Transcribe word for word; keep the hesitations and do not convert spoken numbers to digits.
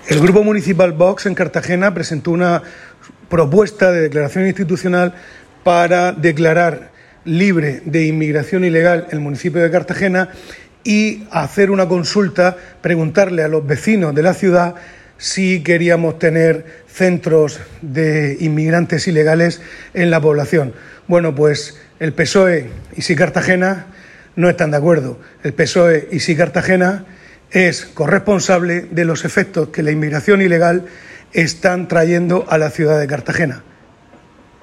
El Grupo Municipal Vox en Cartagena presentó una propuesta de declaración institucional para declarar libre de inmigración ilegal el municipio de Cartagena y hacer una consulta, preguntarle a los vecinos de la ciudad si queríamos tener centros de inmigrantes ilegales en la población. Bueno, pues el P S O E y Sí Cartagena no están de acuerdo. El P S O E y Sí Cartagena es corresponsable de los efectos que la inmigración ilegal están trayendo a la ciudad de Cartagena.